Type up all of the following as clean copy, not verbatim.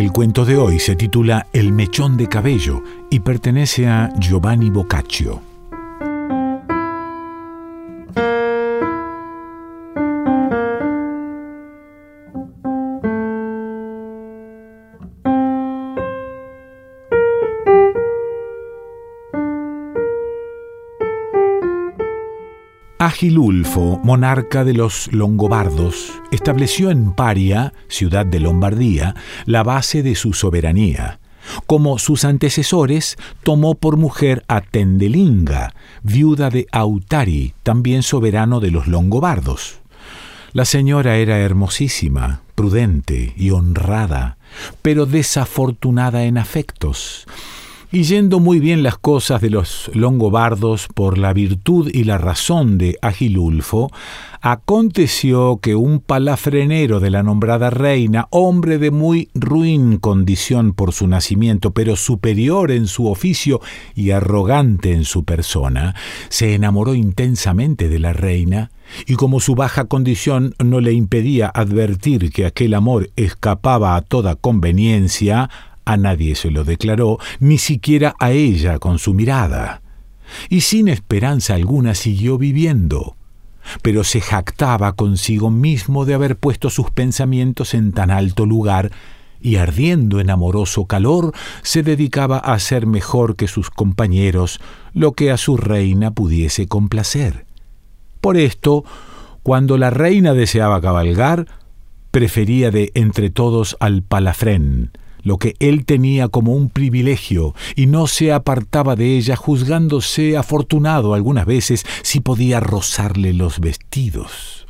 El cuento de hoy se titula El mechón de cabello y pertenece a Giovanni Boccaccio. Agilulfo, monarca de los longobardos, estableció en Paria, ciudad de Lombardía, la base de su soberanía. Como sus antecesores, tomó por mujer a Tendelinga, viuda de Autari, también soberano de los longobardos. La señora era hermosísima, prudente y honrada, pero desafortunada en afectos. Y yendo muy bien las cosas de los longobardos por la virtud y la razón de Agilulfo, aconteció que un palafrenero de la nombrada reina, hombre de muy ruin condición por su nacimiento, pero superior en su oficio y arrogante en su persona, se enamoró intensamente de la reina, y como su baja condición no le impedía advertir que aquel amor escapaba a toda conveniencia, a nadie se lo declaró, ni siquiera a ella con su mirada. Y sin esperanza alguna siguió viviendo, pero se jactaba consigo mismo de haber puesto sus pensamientos en tan alto lugar, y ardiendo en amoroso calor, se dedicaba a hacer mejor que sus compañeros lo que a su reina pudiese complacer. Por esto, cuando la reina deseaba cabalgar, prefería de entre todos al palafrén, lo que él tenía como un privilegio, y no se apartaba de ella, juzgándose afortunado algunas veces si podía rozarle los vestidos.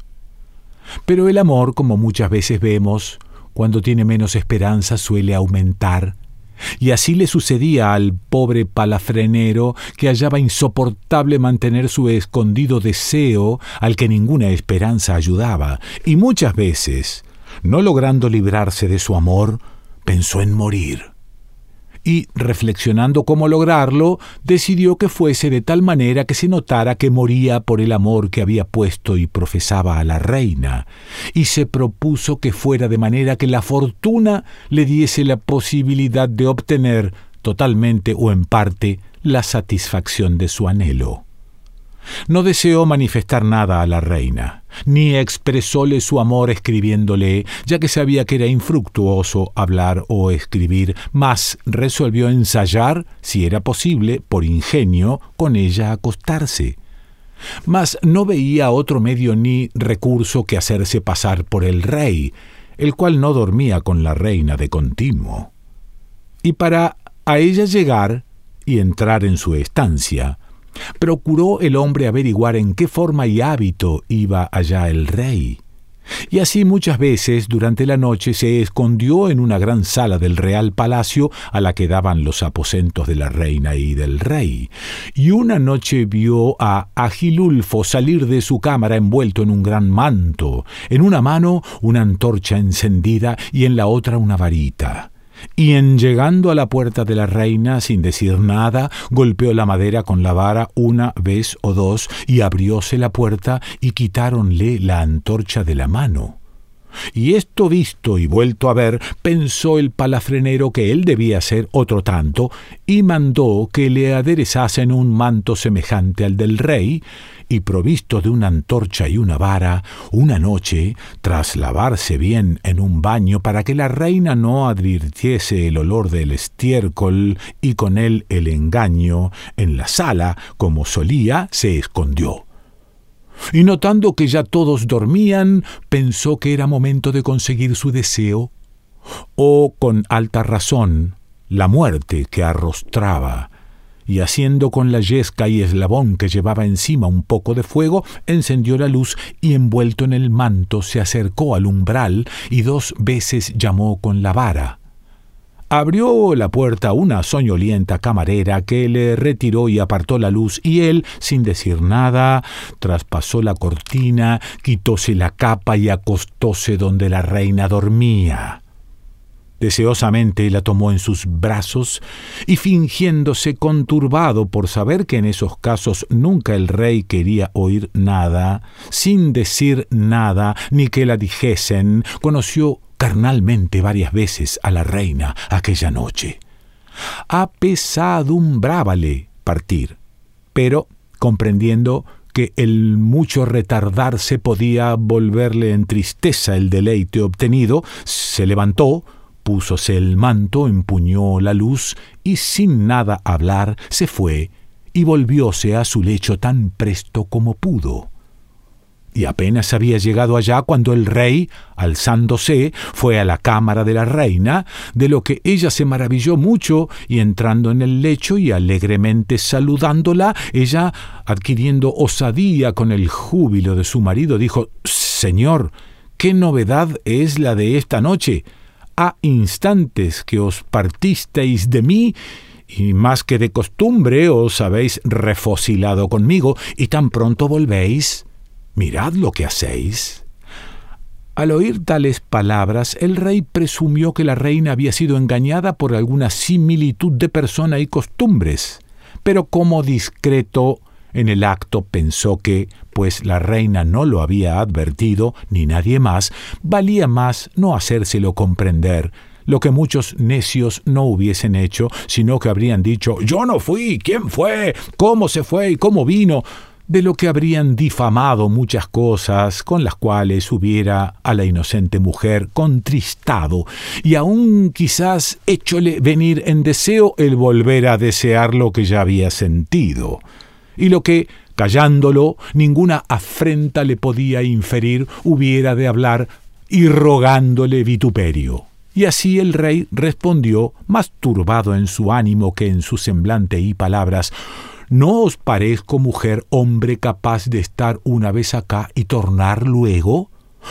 Pero el amor, como muchas veces vemos, cuando tiene menos esperanza suele aumentar, y así le sucedía al pobre palafrenero, que hallaba insoportable mantener su escondido deseo al que ninguna esperanza ayudaba, y muchas veces, no logrando librarse de su amor, pensó en morir. Y, reflexionando cómo lograrlo, decidió que fuese de tal manera que se notara que moría por el amor que había puesto y profesaba a la reina, y se propuso que fuera de manera que la fortuna le diese la posibilidad de obtener, totalmente o en parte, la satisfacción de su anhelo. No deseó manifestar nada a la reina, ni expresóle su amor escribiéndole, ya que sabía que era infructuoso hablar o escribir, mas resolvió ensayar, si era posible, por ingenio, con ella acostarse. Mas no veía otro medio ni recurso que hacerse pasar por el rey, el cual no dormía con la reina de continuo. Y para a ella llegar y entrar en su estancia, procuró el hombre averiguar en qué forma y hábito iba allá el rey. Y así muchas veces durante la noche se escondió en una gran sala del real palacio a la que daban los aposentos de la reina y del rey. Y una noche vio a Agilulfo salir de su cámara envuelto en un gran manto, en una mano una antorcha encendida y en la otra una varita. Y en llegando a la puerta de la reina, sin decir nada, golpeó la madera con la vara una vez o dos, y abrióse la puerta, y quitáronle la antorcha de la mano. Y esto visto y vuelto a ver, pensó el palafrenero que él debía ser otro tanto, y mandó que le aderezasen un manto semejante al del rey, y provisto de una antorcha y una vara, una noche, tras lavarse bien en un baño para que la reina no advirtiese el olor del estiércol y con él el engaño, en la sala, como solía, se escondió. Y notando que ya todos dormían, pensó que era momento de conseguir su deseo, o, con alta razón, la muerte que arrostraba, y haciendo con la yesca y eslabón que llevaba encima un poco de fuego, encendió la luz y envuelto en el manto se acercó al umbral y 2 veces llamó con la vara. Abrió la puerta una soñolienta camarera que le retiró y apartó la luz, y él, sin decir nada, traspasó la cortina, quitóse la capa y acostóse donde la reina dormía. Deseosamente la tomó en sus brazos y, fingiéndose conturbado por saber que en esos casos nunca el rey quería oír nada, sin decir nada ni que la dijesen, conoció carnalmente varias veces a la reina aquella noche. Apesadumbrábale partir, pero comprendiendo que el mucho retardarse podía volverle en tristeza el deleite obtenido, se levantó, púsose el manto, empuñó la luz y sin nada hablar se fue y volvióse a su lecho tan presto como pudo. Y apenas había llegado allá cuando el rey, alzándose, fue a la cámara de la reina, de lo que ella se maravilló mucho, y entrando en el lecho y alegremente saludándola, ella, adquiriendo osadía con el júbilo de su marido, dijo: «Señor, ¿qué novedad es la de esta noche? A instantes que os partisteis de mí, y más que de costumbre os habéis refocilado conmigo, y tan pronto volvéis. Mirad lo que hacéis». Al oír tales palabras, el rey presumió que la reina había sido engañada por alguna similitud de persona y costumbres, pero como discreto en el acto pensó que, pues la reina no lo había advertido, ni nadie más, valía más no hacérselo comprender, lo que muchos necios no hubiesen hecho, sino que habrían dicho: «Yo no fui, ¿quién fue? ¿Cómo se fue y cómo vino?», de lo que habrían difamado muchas cosas con las cuales hubiera a la inocente mujer contristado, y aún quizás héchole venir en deseo el volver a desear lo que ya había sentido, y lo que, callándolo, ninguna afrenta le podía inferir, hubiera de hablar y rogándole vituperio. Y así el rey respondió, más turbado en su ánimo que en su semblante y palabras: «¿No os parezco, mujer, hombre capaz de estar una vez acá y tornar luego?».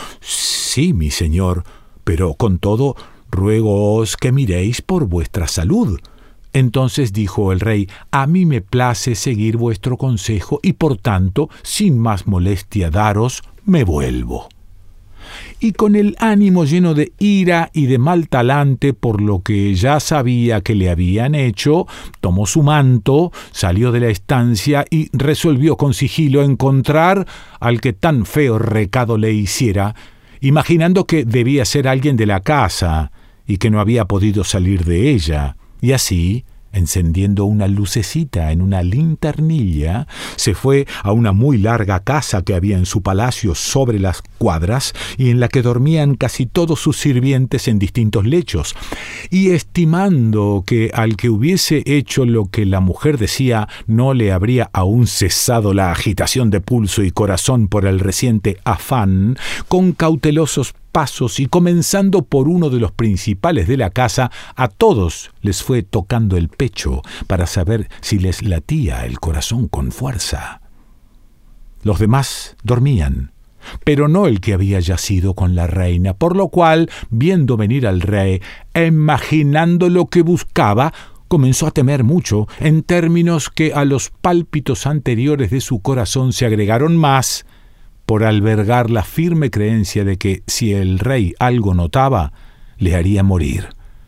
«Sí, mi señor, pero con todo ruégoos que miréis por vuestra salud». Entonces dijo el rey: «A mí me place seguir vuestro consejo, y por tanto, sin más molestia daros, me vuelvo». Y con el ánimo lleno de ira y de mal talante por lo que ya sabía que le habían hecho, tomó su manto, salió de la estancia y resolvió con sigilo encontrar al que tan feo recado le hiciera, imaginando que debía ser alguien de la casa y que no había podido salir de ella, y así, encendiendo una lucecita en una linternilla, se fue a una muy larga casa que había en su palacio sobre las cuadras, y en la que dormían casi todos sus sirvientes en distintos lechos, y estimando que al que hubiese hecho lo que la mujer decía no le habría aún cesado la agitación de pulso y corazón por el reciente afán, con cautelosos pasos y comenzando por uno de los principales de la casa, a todos les fue tocando el pecho para saber si les latía el corazón con fuerza. Los demás dormían, pero no el que había yacido con la reina, por lo cual, viendo venir al rey, e imaginando lo que buscaba, comenzó a temer mucho, en términos que a los pálpitos anteriores de su corazón se agregaron más, por albergar la firme creencia de que si el rey algo notaba, le haría morir.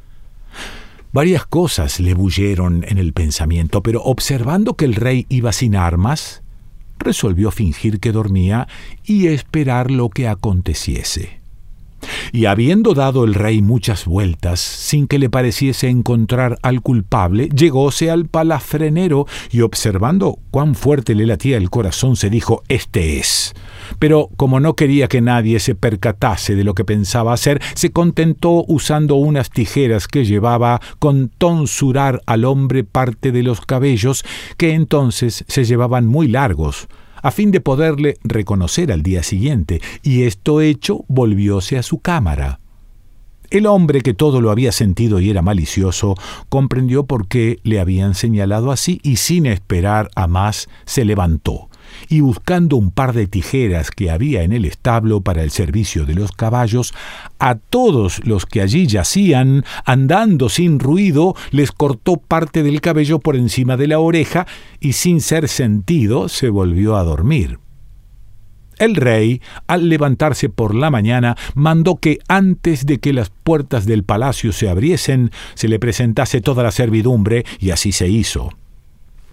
Varias cosas le bulleron en el pensamiento, pero observando que el rey iba sin armas, resolvió fingir que dormía y esperar lo que aconteciese. Y habiendo dado el rey muchas vueltas, sin que le pareciese encontrar al culpable, llegóse al palafrenero y, observando cuán fuerte le latía el corazón, se dijo: «Este es». Pero como no quería que nadie se percatase de lo que pensaba hacer, se contentó usando unas tijeras que llevaba con tonsurar al hombre parte de los cabellos, que entonces se llevaban muy largos, a fin de poderle reconocer al día siguiente, y esto hecho volvióse a su cámara. El hombre, que todo lo había sentido y era malicioso, comprendió por qué le habían señalado así, y sin esperar a más se levantó, y buscando un par de tijeras que había en el establo para el servicio de los caballos, a todos los que allí yacían, andando sin ruido, les cortó parte del cabello por encima de la oreja, y sin ser sentido se volvió a dormir. El rey, al levantarse por la mañana, mandó que antes de que las puertas del palacio se abriesen, se le presentase toda la servidumbre, y así se hizo.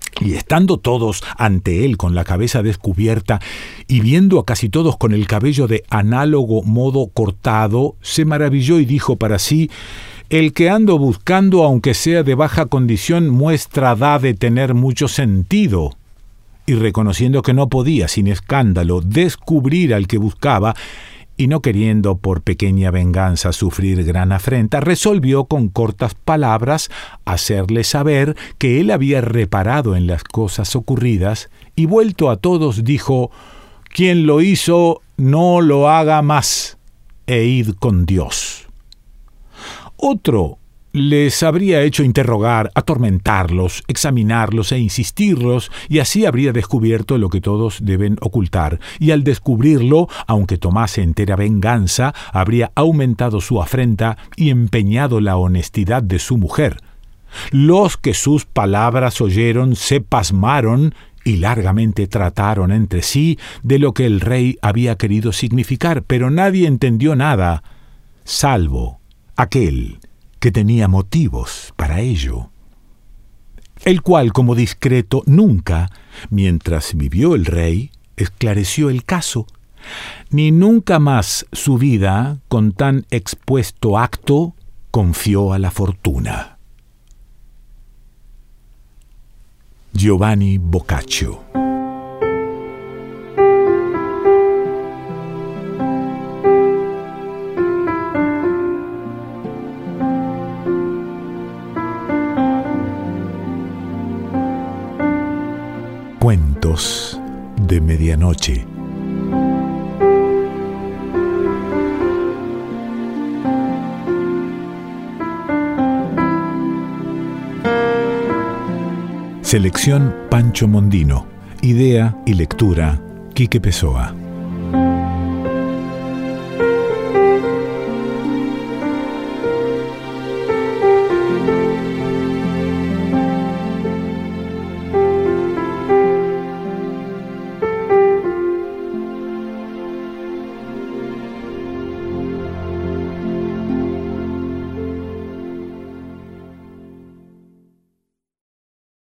Y estando todos ante él con la cabeza descubierta y viendo a casi todos con el cabello de análogo modo cortado, se maravilló y dijo para sí: el que ando buscando, aunque sea de baja condición, muestra da de tener mucho sentido. Y reconociendo que no podía, sin escándalo, descubrir al que buscaba, y no queriendo por pequeña venganza sufrir gran afrenta, resolvió con cortas palabras hacerle saber que él había reparado en las cosas ocurridas, y vuelto a todos dijo: quien lo hizo no lo haga más, e id con Dios. Otro les habría hecho interrogar, atormentarlos, examinarlos e insistirlos, y así habría descubierto lo que todos deben ocultar, y al descubrirlo, aunque tomase entera venganza, habría aumentado su afrenta y empeñado la honestidad de su mujer. Los que sus palabras oyeron se pasmaron y largamente trataron entre sí de lo que el rey había querido significar, pero nadie entendió nada, salvo aquel que tenía motivos para ello, el cual, como discreto, nunca, mientras vivió el rey, esclareció el caso, ni nunca más su vida, con tan expuesto acto, confió a la fortuna. Giovanni Boccaccio. Cuentos de medianoche. Selección Pancho Mondino. Idea y lectura Quique Pessoa.